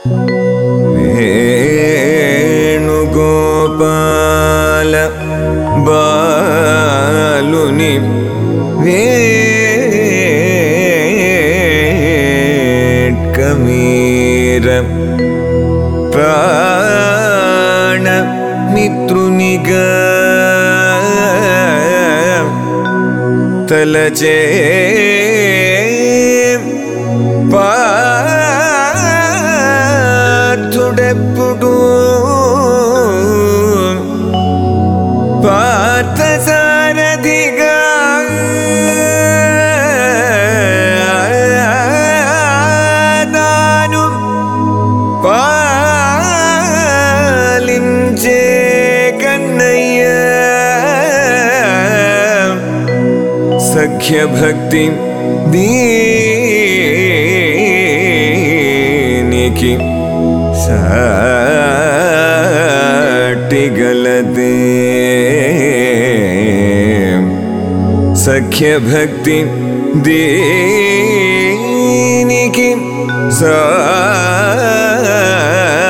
వేణుగోపాల బాలుని వేట్కమీర ప్రాణ మిత్రునిగా తలచే పార్థుడెప్పుడు పార్థసారథిగా తాను పాలించే కన్నయ్య సఖ్యభక్తి దీనికి సాటిగలదే సఖ్యభక్తి దీనికి సాటిగలదే